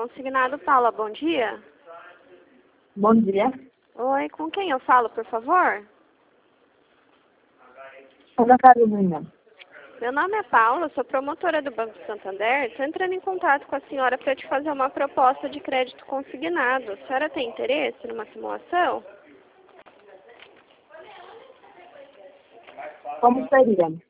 Consignado Paula, bom dia. Bom dia. Oi, com quem eu falo, por favor? Ana Carolina. Meu nome é Paula, sou promotora do Banco Santander. Estou entrando em contato com a senhora para te fazer uma proposta de crédito consignado. A senhora tem interesse numa simulação? Como seria?